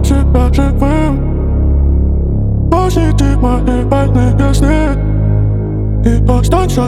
себя живым. Посети мои больные сны и останься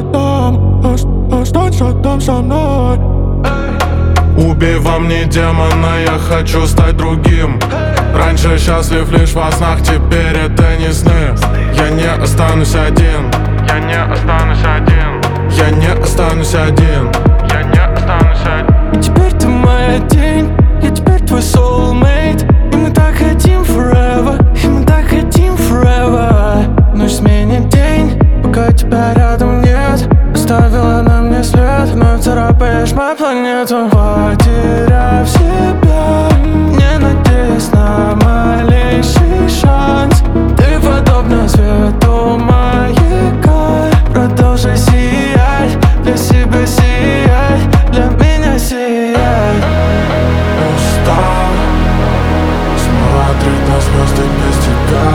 там со мной. Убей во мне демона, я хочу стать другим. Раньше счастлив лишь во снах, теперь это не сны. Я не останусь один. Я не останусь один. Я не останусь один. Я не останусь один. Теперь ты моя тень, я теперь твой soulmate. И мы так хотим forever, и мы так хотим forever. Ночь сменит день, пока тебя рядом нет. Оставила на мне след, вновь царапаешь мою планету. Потеряв себя, не надеясь на малейший шанс. Ты подобна свету маяка. Продолжай сиять, для себя сиять, для меня сиять. Устал смотреть на звезды без тебя.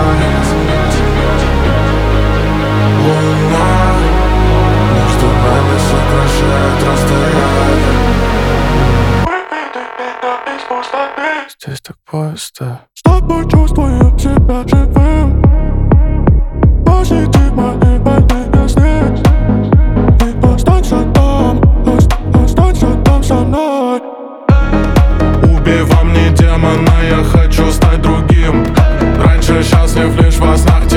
Луна между нами сокращает расстояние. Здесь так пусто. С тобой чувствую себя живым. Посети мои больные сны и останься там со мной. Убей во мне демона, я хочу стать другим. Раньше счастлив лишь во снах,